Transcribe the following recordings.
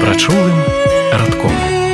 прачулым радком.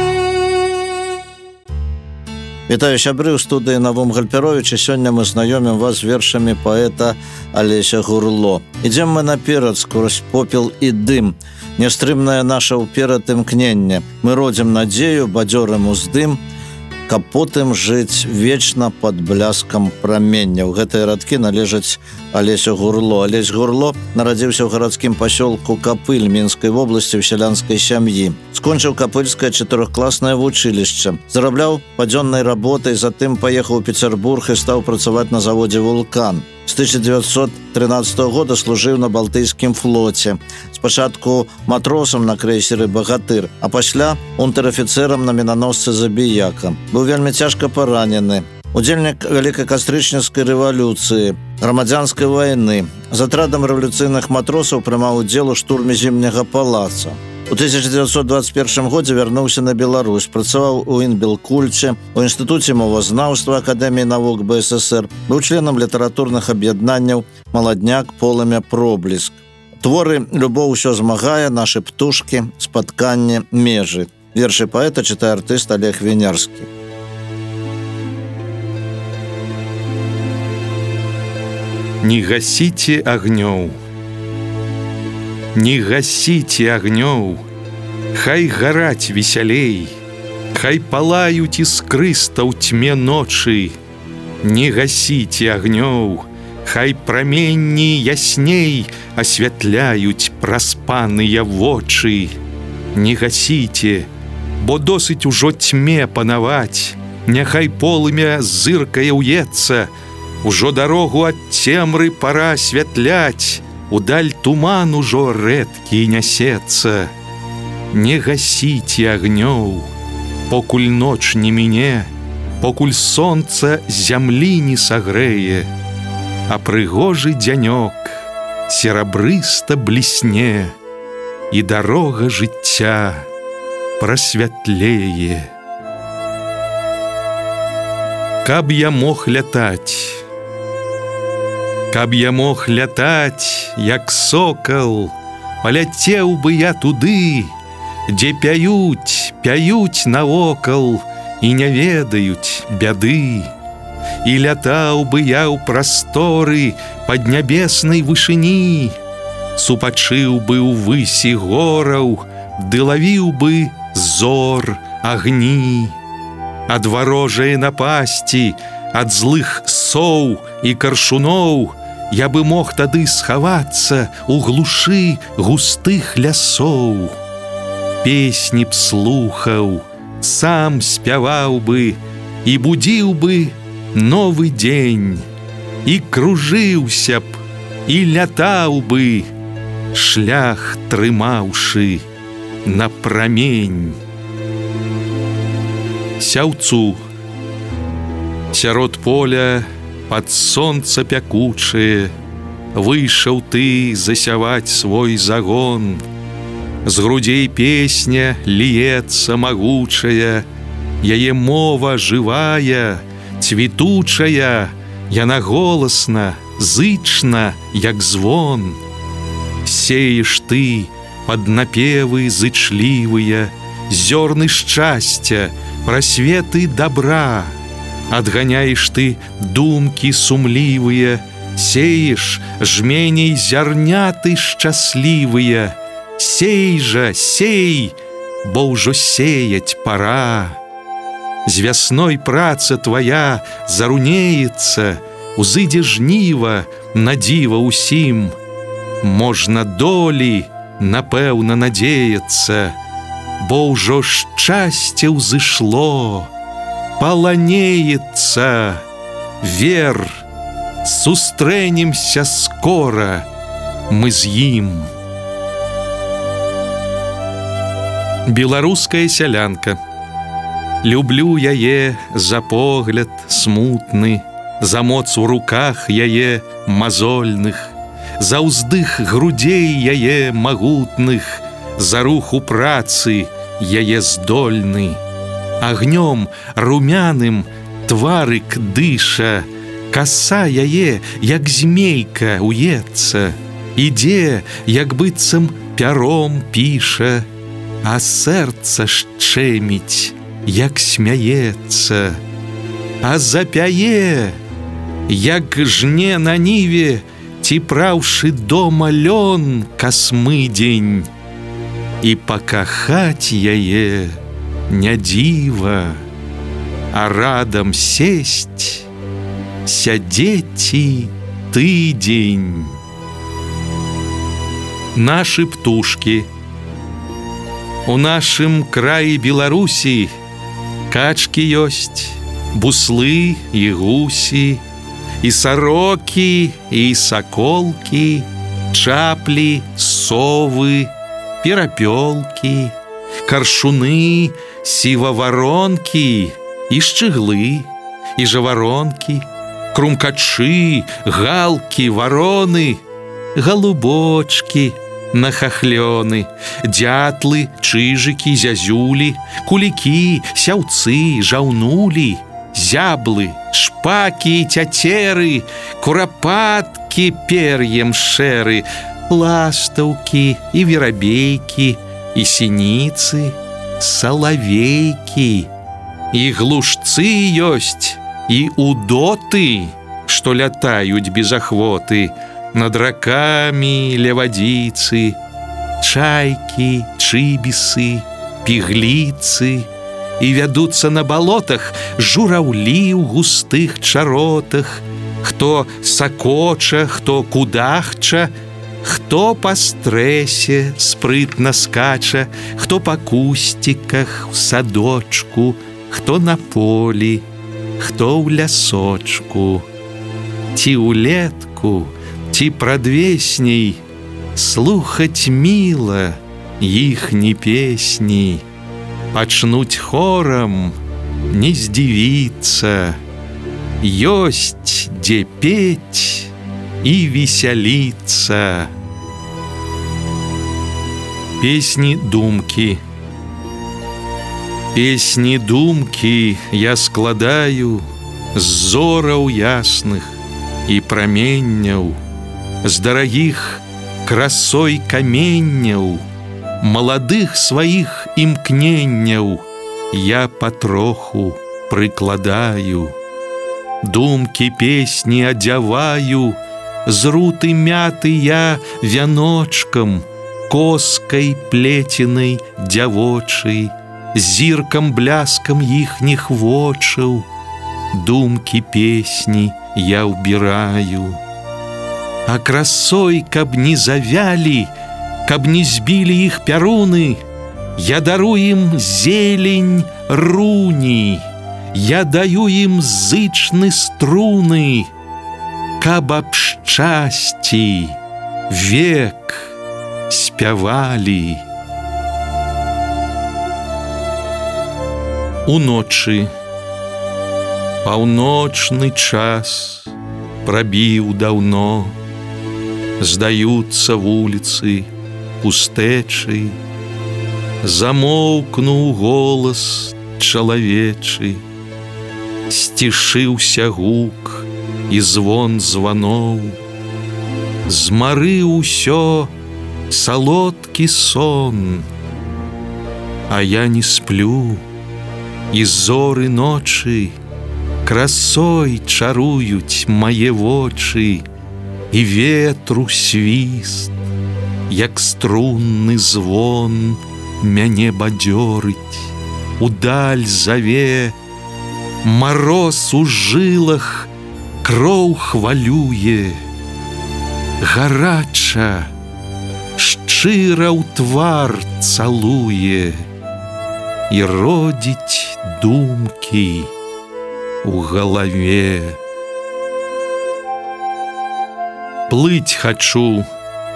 Вітаю сябры, ў студыі Навум Гальперовіч, і сёння мы знаёмім вас з вершамі паэта Алеся Гурло. Ідзем мы наперад сквозь попел і дым, нястрымнае наша ўперад імкненне. Мы родзім надзею, бадзёрым уздым, каб потым жыць вечна пад бляскам прамення. У гэтыя радкі належаць Алесю Гурло. Алесь Гурло нарадзіўся ў гарадскім пасёлку Капыль Мінскай вобласці ў сялянскай сям'і. Скончыў капыльскае 4-класнае вучылішча. Зарабляў падзённай работай, затым паехаў у Пецярбург і стаў працаваць на заводзе «Вулкан». З 1913 года служыў на Балтыйскім флоце. Спачатку матросам на крэйсеры «Багатыр», а пасля унтэр-афіцэрам на мінаносцы «Забіяка». Быў вельмі цяжка паранены. Удзельнік Вялікай кастрычніцкай рэвалюцыі, грамадзянскай вайны. З атрадам рэвалюцыйных матросаў прымаў удзел у штурме Зімняга палаца. У 1921 годзе вярнуўся на Беларусь, працаваў у Інбелкульце, у Інстытуце мовазнаўства Акадэміі навук БССР, быў членам літаратурных аб'яднанняў «Маладняк», «Полымя», «Пробліск». Творы «Любоў усё змагае», «Нашы птушкі», «Спатканне», «Межы». Вершы паэта чытае артыст Олег Вінярскі. Не гасіце агнёў, не гасіце агнёў, хай гараць весялей, хай палаюць іскрыста ў тьме ночы. Не гасіце агнёў, хай праменні ясней асвятляюць праспаныя вочы. Не гасіце, бо досыць ужо тьме панаваць, няхай полымя зыркае ўецца, ужо дарогу ад цемры пара асвятляць, удаль туман ужо рэдкі нясецца. Не гасіце агнёў, покуль ноч не міне, покуль сонца зямлі не сагрэе, а прыгожы дзянёк серабрыста блісне, і дарога жыцця прасвятлее. Каб я мог лятаць, каб я мог лятаць, як сокал, паляцеў бы я туды, дзе пяюць навокал і не ведаюць бяды. І лятаў бы я ў прасторы паднябеснай вышыні, супачыў бы ў высі гораў, ды лавіў бы зор агні. Ад варожае напасці, ад злых соў і каршуноў я бы мог тады схавацца ў глушы густых лясоў. Песні б слухаў, сам спяваў бы і будзіў бы новы дзень, і кружыўся б, і лятаў бы, шлях трымаўшы на прамень. Сяўцу сярод поля пад сонца пякучае выйшаў ты засяваць свой загон. З грудзей песня ліецца магучая, яе мова жывая, цвітучая, яна голасна, зычна, як звон. Сееш ты пад напевы зычлівыя, зёрны шчасця, прасветы добра. Адганяеш ты думкі сумлівыя, сееш жменей зярняты шчаслівыя. Сей жа, сей, бо ўжо сеять пора. З вясной праца твоя зарунеецца, узыдзе жніва на дзіва ўсім. Можна долі, напэўна, надзеяцца, бо ўжо шчасце ўзышло, паланеецца. Вер, сустрэнемся скора мы з ім. Беларуская сялянка. Люблю яе за погляд смутны, за моц у руках яе мазольных, за ўздых грудзей яе магутных, за рух у працы яе здольны. Агнём румяным тварык дыша, каса яе, як змейка, уецца, ідзе, як быццам пяром піша. а сэрца шчэміць, як смяецца, а запяе, як жне на ніве, ці праўшы дома лён касмыдзень, і пакахаць яе не дзіва, а радам сесть, сядзеці тыдзень. Нашы птушкі. У нашым краі Беларусі качкі ёсць, буслы і гусі, і сарокі, і саколкі, чаплі, совы, перапёлкі, каршуны, сіваваронкі, і шчыглы, і жаваронкі, крумкачы, галкі, вароны, галубочкі, нахахлёны, дятлы, чыжыкі, зязюлі, кулікі, сяўцы, жаўнулі, зяблы, шпакі, цяцеры, курапаткі пер'ем шэры, ластаўкі і верабейкі, і сініцы, салавейкі, і глушцы ёсць, і удоты, што лятаюць без ахвоты, над ракамі левадзіцы, чайкі, чыбісы, пігліцы, і вядуцца на балотах жураўлі ў густых чаротах, хто сакоча, хто кудахча, хто па стрэсе спрытна скача, хто па кусціках у садочку, хто на полі, хто ў лясочку. Ці ўлетку, ці прадвесней слухаць міла іхні песні, пачнуць хорам не здзівіцца, ёсць дзе пець і весяліцца. Песні думкі. Песні думкі я складаю з зораў ясных і праменняў, з дарагіх красой каменняў, маладых сваіх імкненняў я патроху прыкладаю. Думкі песні адзяваю, з руты мяты я вяночкам, коскай плеценай дзявочай, зіркам бляскам іхніх вочаў. Думкі песні я ўбіраю. А красой, каб не завялі, каб не збілі іх пяруны, я дару ім зелень руні, я даю ім зычны струны, каб аб шчасці век спявалі. Уночы паўночны час прабіў даўно, здаюцца вуліцы пустэчы, замоўкнуў голас чалавечы, сцішыўся гук і звон званоў, змарыў усё салодкі сон, а я не сплю, і зоры ночы красой чаруюць мае вочы, і ветру свіст, як струнны звон, мяне бадзёрыць, удаль заве, мароз у жылах кроў хвалюе, гарача шчыра ў твар цалуе і родзіць думкі у галаве. Плыць хачу,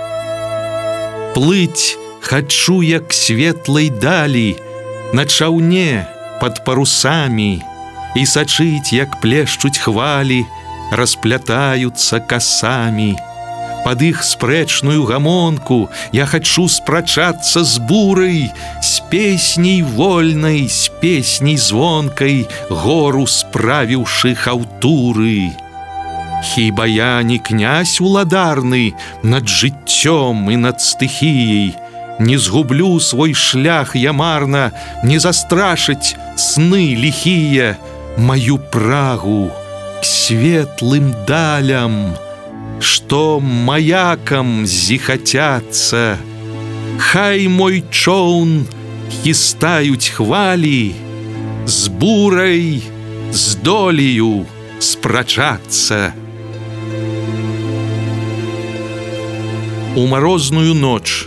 як светлай далі, на чаўне пад парусамі, і сачыць, як плешчуць хвалі, расплятаюцца касамі. Пад іх спрэчную гамонку я хачу спрачацца з бурай, з песняй вольнай, з песняй звонкай, гору справіўшы хаўтуры. Хіба я не князь уладарны над жыццём і над стыхіяй, Не згублю свой шлях я марна, не застрашить сны лихие мою прагу к светлым далям, что маяком зихотятся. Хай мой човн хистают хвали, с бурой, с долею спрачаться. У морозную ночь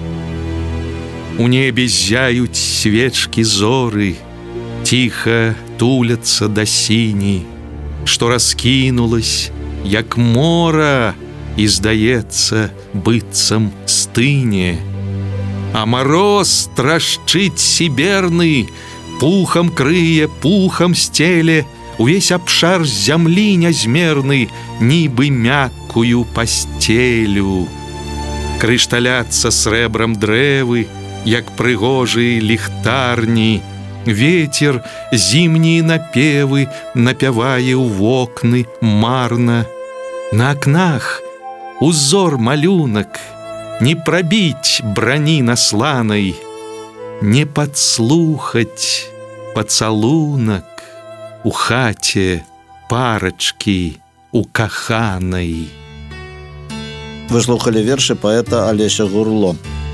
у небе зяют свечки зоры, тихо тулятся до сини, что раскинулась, як мора, и, здаецца, быццам стыне. А мороз трашчыць сіберны, пухом крые, пухом стеле увесь абшар зямлі нязмерны, нібы мяккую пастелю. Крышталяцца срэбрам дрэвы, як прыгожыя ліхтарні. Ветер зімнія напевы напявае ў вокны марна. На акнах узор малюнак, не прабіць брані насланай, не падслухаць пацалунак у хаце парачкі укаханай. Вы слухали вершы паэта Алеся Гурло.